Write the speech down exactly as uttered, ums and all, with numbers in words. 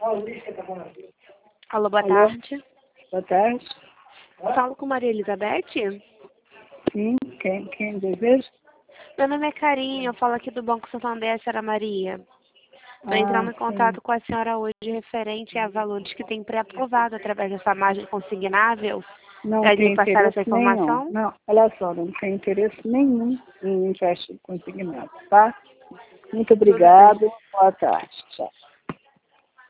Alô, boa Alô? tarde. Boa tarde. Falo com Maria Elizabeth? Sim, quem, quem deseja? Meu nome é Carinha, eu falo aqui do Banco Santander, senhora Maria. Estou Ah, entrando em sim. contato com a senhora hoje referente a valores que tem pré-aprovado através dessa margem consignável. Não Pode tem me passar interesse essa nenhum. informação? Não, olha só, não tem interesse nenhum em empréstimo consignado, tá? Muito Tudo bem. obrigado. Boa tarde. Tchau.